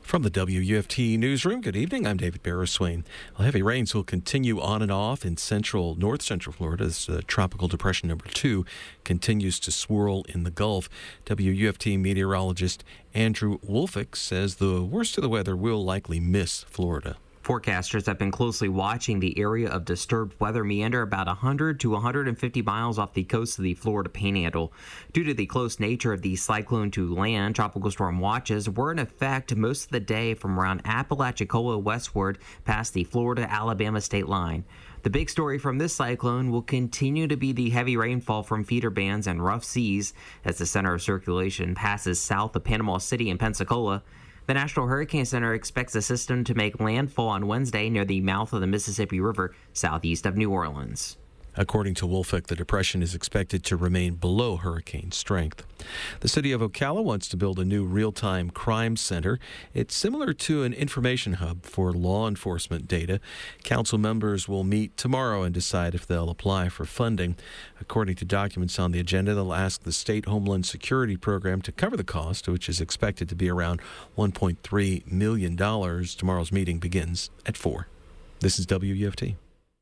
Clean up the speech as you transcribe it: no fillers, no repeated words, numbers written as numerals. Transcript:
From the WUFT Newsroom, good evening. I'm David Barraswain. Well, heavy rains will continue on and off in north central Florida as Tropical Depression number 2 continues to swirl in the Gulf. WUFT meteorologist Andrew Wolfick says the worst of the weather will likely miss Florida. Forecasters have been closely watching the area of disturbed weather meander about 100 to 150 miles off the coast of the Florida Panhandle. Due to the close nature of the cyclone to land, tropical storm watches were in effect most of the day from around Apalachicola westward past the Florida-Alabama state line. The big story from this cyclone will continue to be the heavy rainfall from feeder bands and rough seas as the center of circulation passes south of Panama City and Pensacola. The National Hurricane Center expects the system to make landfall on Wednesday near the mouth of the Mississippi River, southeast of New Orleans. According to Wolfick, the depression is expected to remain below hurricane strength. The city of Ocala wants to build a new real-time crime center. It's similar to an information hub for law enforcement data. Council members will meet tomorrow and decide if they'll apply for funding. According to documents on the agenda, they'll ask the State Homeland Security Program to cover the cost, which is expected to be around $1.3 million. Tomorrow's meeting begins at 4. This is WUFT.